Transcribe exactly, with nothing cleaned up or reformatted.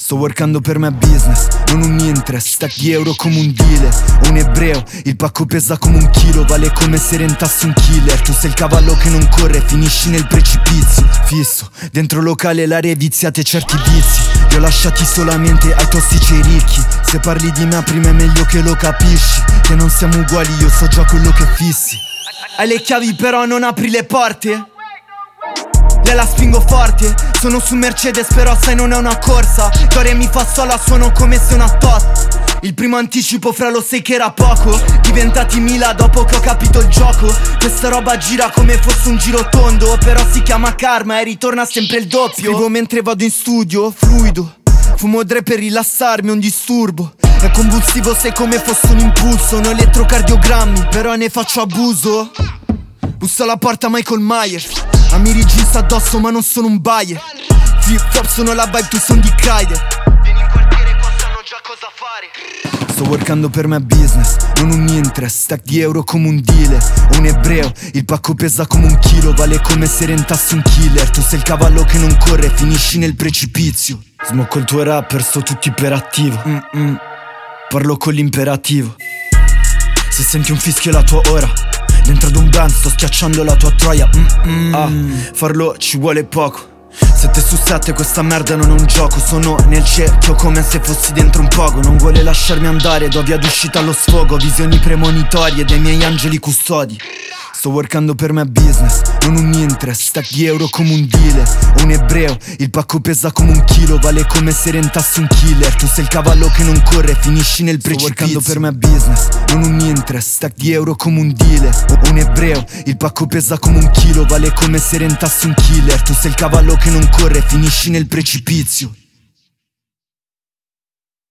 Sto workando per me business, non un interest. Stack di euro come un dealer. Un ebreo, il pacco pesa come un chilo. Vale come se rentassi un killer. Tu sei il cavallo che non corre, finisci nel precipizio. Fisso, dentro locale l'aria è viziata e certi vizi li ho lasciati solamente ai tossici e ai ricchi. Se parli di me prima è meglio che lo capisci, che non siamo uguali, io so già quello che fissi. Hai le chiavi però non apri le porte. Lei la spingo forte, sono su Mercedes però sai non è una corsa. Gloria mi fa sola, suono come se una tot. Il primo anticipo fra lo sai che era poco, diventati mila dopo che ho capito il gioco. Questa roba gira come fosse un giro tondo, però si chiama karma e ritorna sempre il doppio. Scrivo mentre vado in studio, fluido. Fumo dre per rilassarmi, un disturbo. È convulsivo, sei come fosse un impulso. Non elettrocardiogrammi, però ne faccio abuso. Busso alla porta Michael Myers. A mi regista addosso ma non sono un buyer. Flip-flop sono la vibe, tu son di Kryder. Vieni in quartiere qua sanno già cosa fare. Sto workando per me business, non un interest. Stack di euro come un dealer. Un ebreo, il pacco pesa come un chilo. Vale come se rentassi un killer. Tu sei il cavallo che non corre, finisci nel precipizio. Smocco il tuo rapper, sto tutti iperattivo. Mm-mm. Parlo con l'imperativo. Se senti un fischio è la tua ora. Dentro ad un band sto schiacciando la tua troia. Mm-mm. Ah, farlo ci vuole poco. Sette su sette questa merda non è un gioco. Sono nel cerchio come se fossi dentro un pogo. Non vuole lasciarmi andare, do via d'uscita allo sfogo. Visioni premonitorie dei miei angeli custodi. Sto workando per me business, non un interest. Stack di euro come un dealer. Un ebreo, il pacco pesa come un chilo. Vale come se rentassi un killer. Tu sei il cavallo che non corre, finisci nel precipizio. Sto workando per me business, non un interest. Stack di euro come un dealer. Un ebreo, il pacco pesa come un chilo. Vale come se rentassi un killer. Tu sei il cavallo che non corre, finisci nel precipizio.